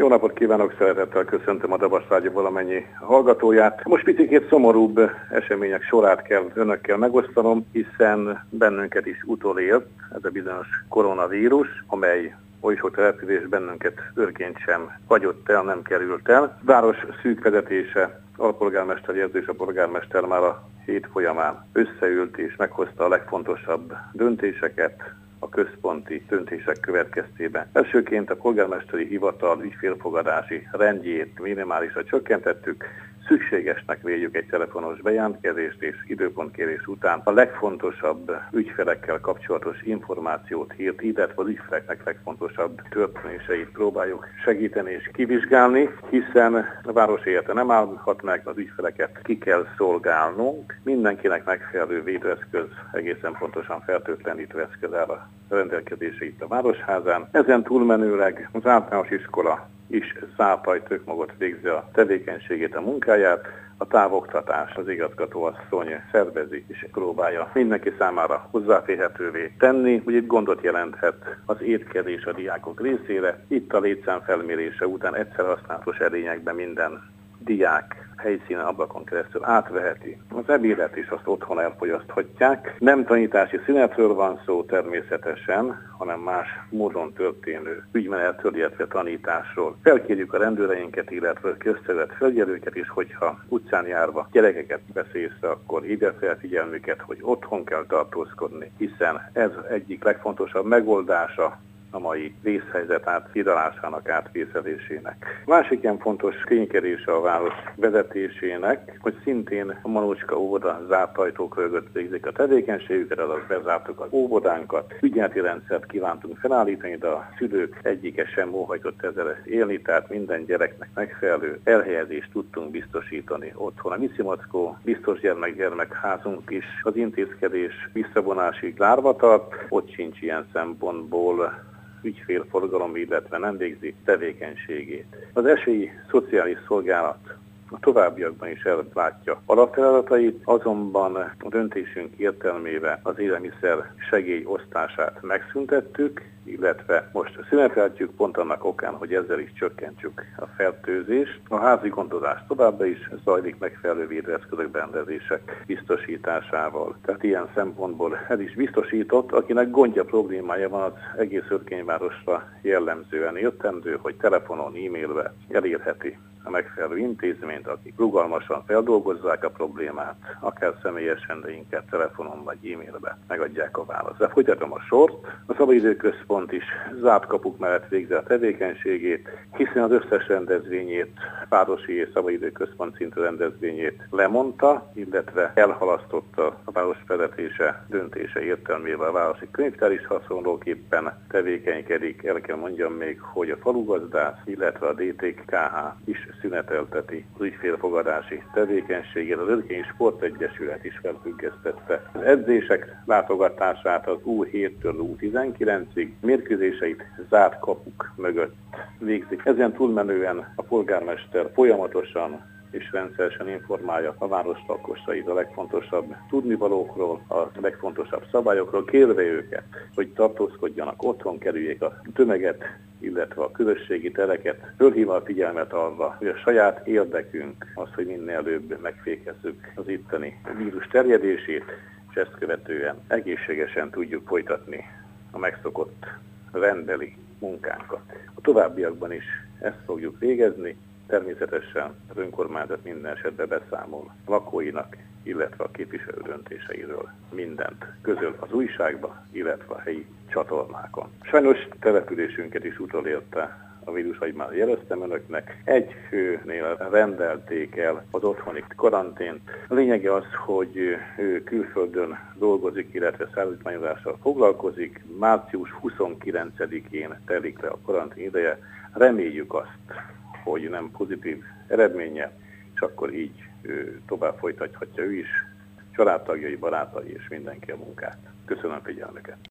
Jó napot kívánok, szeretettel köszöntöm a Dabas Rádió valamennyi hallgatóját. Most picikét szomorúbb események sorát kell önökkel megosztanom, hiszen bennünket is utolélt ez a bizonyos koronavírus, amely oly sok település bennünket őrként sem hagyott el, nem került el. Város szűk vezetése, alpolgármester és a polgármester már a hét folyamán összeült és meghozta a legfontosabb döntéseket a központi döntések következtében. Elsőként a polgármesteri hivatal ügyfélfogadási rendjét minimálisra csökkentettük, szükségesnek véljük egy telefonos bejelentkezést és időpontkérés után a legfontosabb ügyfelekkel kapcsolatos információt, hírt, illetve az ügyfeleknek legfontosabb történéseit próbáljuk segíteni és kivizsgálni, hiszen a város élete nem állhat meg, az ügyfeleket ki kell szolgálnunk, mindenkinek megfelelő védőeszköz, egészen pontosan fertőtlenítő eszköz áll a rendelkezésre itt a Városházán. Ezen túlmenőleg az általános iskola is zárt ajtók mögött végzi a tevékenységét, a munkáját, a távoktatás az igazgatóasszony szervezi és próbálja mindenki számára hozzáférhetővé tenni, hogy itt gondot jelenthet az étkezés a diákok részére. Itt a létszám felmérése után egyszer használatos edényekben minden diák helyszínen, ablakon keresztül átveheti. Az ebédet is azt otthon elfogyaszthatják. Nem tanítási szünetről van szó természetesen, hanem más módon történő ügymenetről, illetve tanításról. Felkérjük a rendőreinket, illetve közterület felügyelőket is, hogyha utcán járva gyerekeket vesz észre, akkor hívja fel figyelmüket, hogy otthon kell tartózkodni, hiszen ez egyik legfontosabb megoldása a mai vészhelyzet áthidalásának, átvészelésének. Másik ilyen fontos ténykedése a város vezetésének, hogy szintén a Manócska óvoda zárt ajtók mögött végzik a tevékenységüket, azaz bezártuk az óvodánkat. Ügyeleti rendszert kívántunk felállítani, de a szülők egyike sem óhajtott ezzel élni, tehát minden gyereknek megfelelő elhelyezést tudtunk biztosítani otthon. A Misszimackó biztos gyermekházunk is az intézkedés visszavonásig zárva tart, ott sincs ilyen szempontból ügyfélforgalom, illetve nem végzi tevékenységét. Az Esélyi Szociális Szolgálat a továbbiakban is ellátja alapfeladatait, azonban a döntésünk értelmében az élelmiszer segély osztását megszüntettük, illetve most szüneteltjük pont annak okán, hogy ezzel is csökkentsük a fertőzést. A házi gondozás továbbra is zajlik megfelelő védőeszközök, berendezések biztosításával. Tehát ilyen szempontból ez is biztosított, akinek gondja, problémája van, az egész Örkényvárosra jellemzően értendő, hogy telefonon, e-mailbe elérheti a megfelelő intézményt, akik rugalmasan feldolgozzák a problémát, akár személyesen, de inkább telefonon vagy e-mailbe megadják a választ. De folytatom a sort. A Szabadidőközpont is zárt kapuk mellett végzi a tevékenységét, hiszen az összes rendezvényét, városi és Szabadidőközpont szintű rendezvényét lemondta, illetve elhalasztotta a város vezetése döntése értelmével. A városi könyvtár is hasonlóképpen tevékenykedik. El kell mondjam még, hogy a falugazdász, illetve a DTKH is szünetelteti az ügyfélfogadási tevékenységét. Az Örkény Sportegyesület is felfüggesztette az edzések látogatását az U7-től U19-ig, mérkőzéseit zárt kapuk mögött végzik. Ezen túlmenően a polgármester folyamatosan és rendszeresen informálja a város lakosait a legfontosabb tudnivalókról, a legfontosabb szabályokról, kérve őket, hogy tartózkodjanak otthon, kerüljék a tömeget, illetve a közösségi tereket, fölhívva a figyelmet arra, hogy a saját érdekünk az, hogy minél előbb megfékezzük az itteni vírus terjedését, és ezt követően egészségesen tudjuk folytatni a megszokott rendbeli munkánkat. A továbbiakban is ezt fogjuk végezni, természetesen az önkormányzat minden esetben beszámol a lakóinak, illetve a képviselő döntéseiről mindent közöl az újságba, illetve a helyi csatornákon. Sajnos településünket is utolérte a vírus, ahogy már jeleztem önöknek. Egy főnél rendelték el az otthoni karantént. A lényege az, hogy ő külföldön dolgozik, illetve szállítmányozással foglalkozik. Március 29-én telik le a karantén ideje. Reméljük azt, hogy nem pozitív eredménye, és akkor így tovább folytathatja ő is, családtagjai, barátai és mindenki a munkát. Köszönöm figyelmüket!